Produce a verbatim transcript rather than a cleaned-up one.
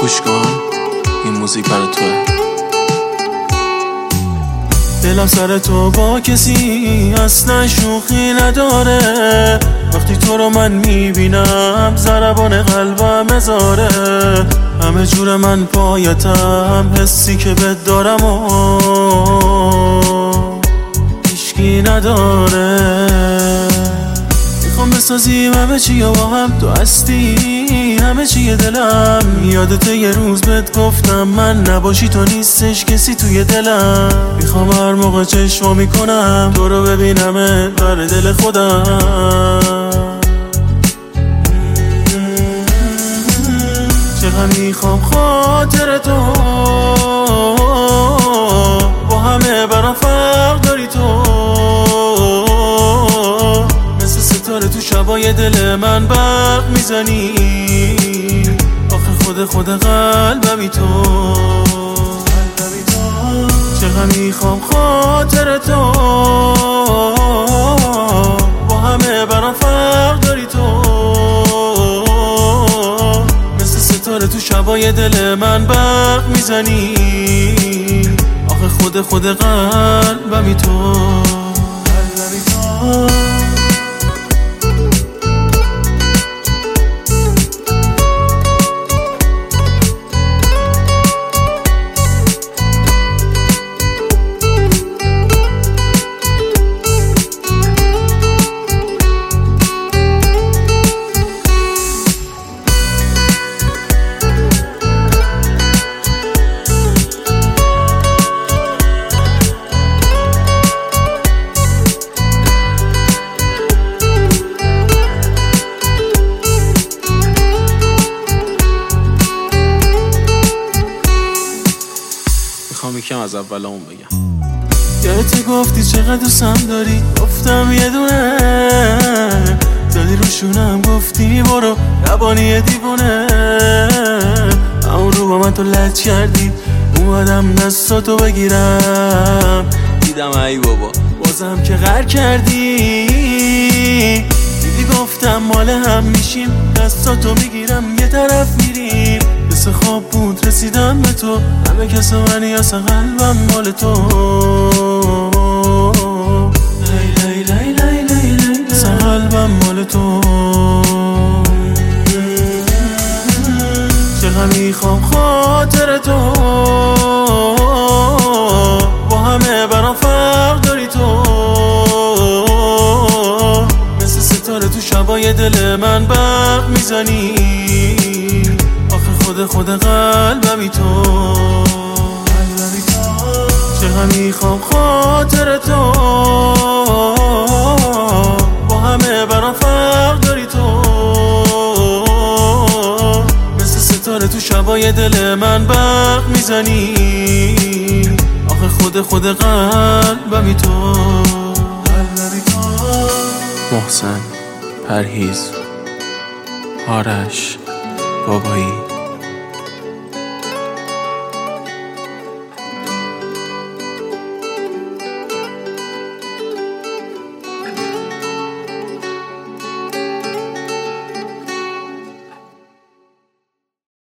گوش کن، این موزیک برای توه. دلم سر تو با کسی اصلا شوخی نداره، وقتی تو رو من میبینم ضربان قلبم ازاره. همه جور من پایتم، حسی که بد دارم و هیچکی نداره. میخوام بسازیم همه چی با هم، تو هستی همه چی دلم. یادت یه روز بهت گفتم من نباشی تو نیستش کسی توی دلم. میخوام هر موقع چشمو میکنم تو رو ببینم بر دل خودم. چقدر میخوام خاطر تو، با همه برام فرق داری تو. مثل ستاره تو شبای دل من برق میزنی، آخه خود خود قلبمی تو. چقدر میخوام خاطر تو، با همه برام فرق داری تو. مثل ستاره تو شبای دل من برق میزنی، آخه خود خود قلبمی تو. قلبمی تو. میخوام یکم از اول اون بگم. یادت گفتی چقدر دوستم داری، گفتم یه دونه. زدی رو شونم گفتی برو یبانی دیوونه. اون رو با من تو لج کردی، اومدم دستاتو بگیرم. دیدم ای بابا بازم که غر کردی. دیدی گفتم مال هم میشیم، دستاتو میگیرم یه طرف میریم. مثل خواب بود رسیدم به تو، همه کس منی اصلا قلبم مال تو. لی لی لی لی لی لی اصلا قلبم مال تو. چقدر میخوام خاطر تو، با همه برام فرق داری تو. مثل ستاره تو شبای دل من برق میزنی، خود خود قلبمی تو. قلبمی تو. چقدر میخوام خاطر تو، با همه برام فرق داری تو. مثل ستاره تو شبای دل من برق میزنی، آخه خود خود قلبمی تو. قلبمی تو. محسن، پرهیز، آرش، بابایی.